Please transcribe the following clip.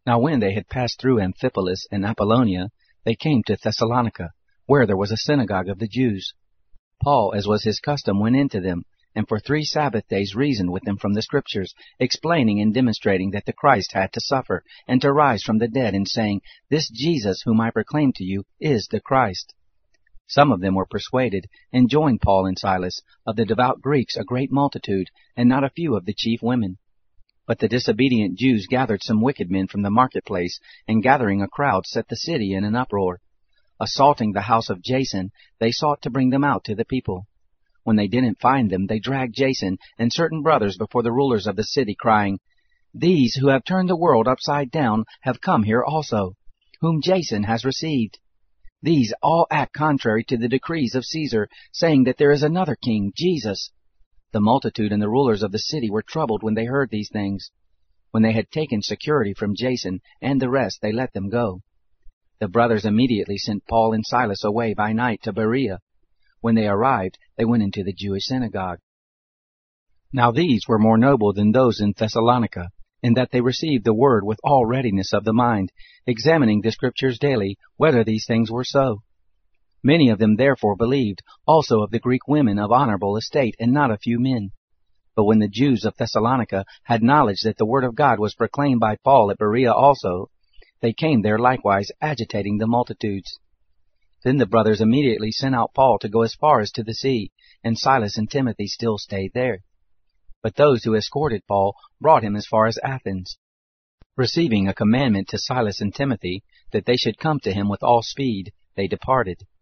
Now when they had passed through Amphipolis and Apollonia, they came to Thessalonica, where there was a synagogue of the Jews. Paul, as was his custom, went into them, and for 3 Sabbath days reasoned with them from the Scriptures, explaining and demonstrating that the Christ had to suffer, and to rise from the dead, and saying, This Jesus whom I proclaim to you is the Christ. Some of them were persuaded, and joined Paul and Silas, of the devout Greeks a great multitude, and not a few of the chief women. But the disobedient Jews gathered some wicked men from the marketplace, and gathering a crowd set the city in an uproar. Assaulting the house of Jason, they sought to bring them out to the people. When they didn't find them, they dragged Jason and certain brothers before the rulers of the city, crying, These who have turned the world upside down have come here also, whom Jason has received. These all act contrary to the decrees of Caesar, saying that there is another king, Jesus. The multitude and the rulers of the city were troubled when they heard these things. When they had taken security from Jason and the rest, they let them go. The brothers immediately sent Paul and Silas away by night to Berea. When they arrived, they went into the Jewish synagogue. Now these were more noble than those in Thessalonica, in that they received the word with all readiness of the mind, examining the Scriptures daily, whether these things were so. Many of them therefore believed, also of the Greek women of honorable estate, and not a few men. But when the Jews of Thessalonica had knowledge that the word of God was proclaimed by Paul at Berea also, they came there likewise, agitating the multitudes. Then the brothers immediately sent out Paul to go as far as to the sea, and Silas and Timothy still stayed there. But those who escorted Paul brought him as far as Athens. Receiving a commandment to Silas and Timothy that they should come to him with all speed, they departed.